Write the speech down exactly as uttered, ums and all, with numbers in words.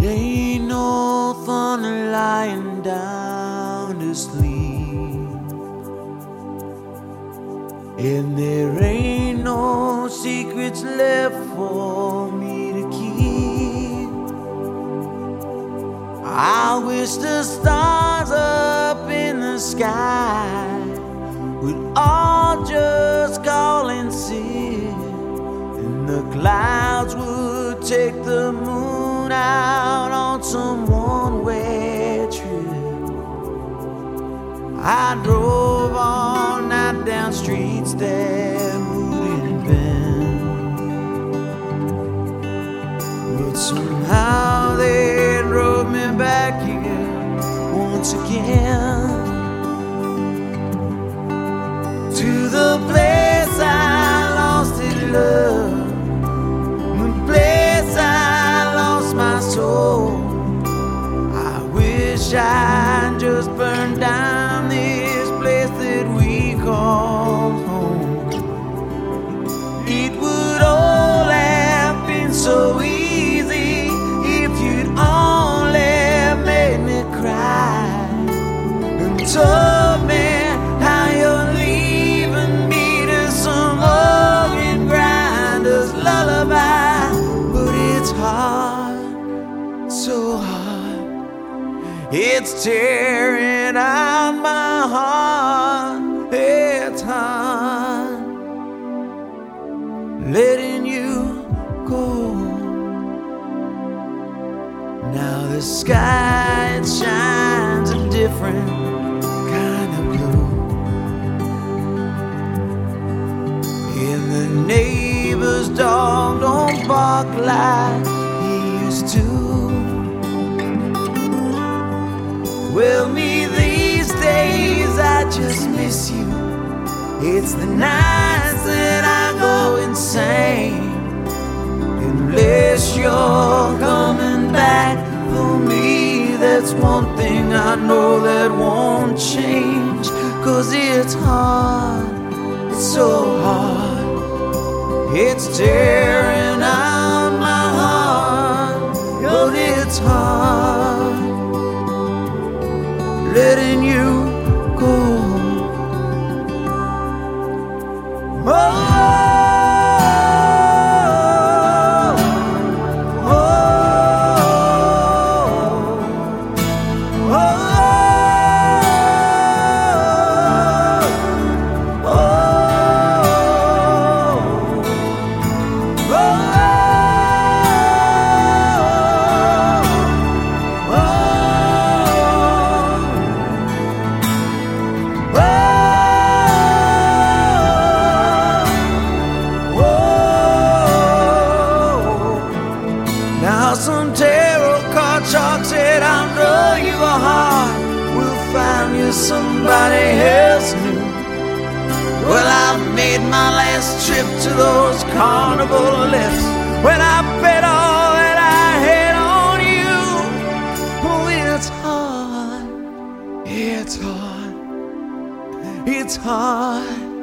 ain't no fun lying down to sleep, and there ain't no secrets left for me to keep. I wish the stars up in the sky would all just call and sit, and the clouds would take the moon out on some one-way trip. I drove all night down streets that wouldn't bend, but somehow they drove me back here once again, to the place I lost in love, the place I lost my soul. I wish I'd just burned down this place that we call home. It would all have been so easy if you'd only made me cry and told me how you're leaving me to some organ grinder's lullaby. But it's hard, so hard, it's tearing out my heart. It's hard letting you go. Now the sky, it shines a different kind of blue, and the neighbor's dog don't bark like he used to. Well, me these days, I just miss you. It's the nights that I go insane, unless you're coming back for me. That's one thing I know that won't change, 'cause it's hard, it's so hard, it's tearing out my heart. But it's hard letting you go. Oh, some tarot card chalk said, I'll draw you a heart, we'll find you somebody else new. Well, I've made my last trip to those carnival lifts when I bet all that I had on you. Oh, it's hard, it's hard, it's hard